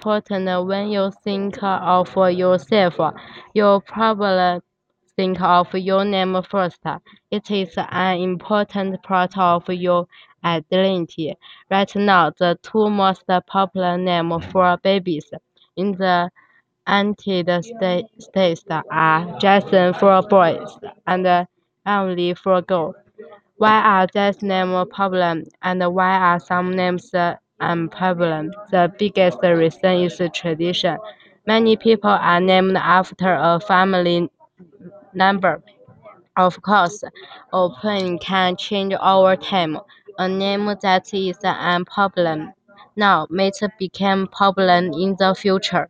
important when you think of yourself. You probably think of your name first. It is an important part of your identity. Right now, the two most popular names for babies in the United States are Jason for boys and Emily for girls. Why are these names popular and why are some names unpopular? The biggest reason is tradition. Many people are named after a family member. Of course, opinion can change over time. A name that is unpopular now might become popular in the future.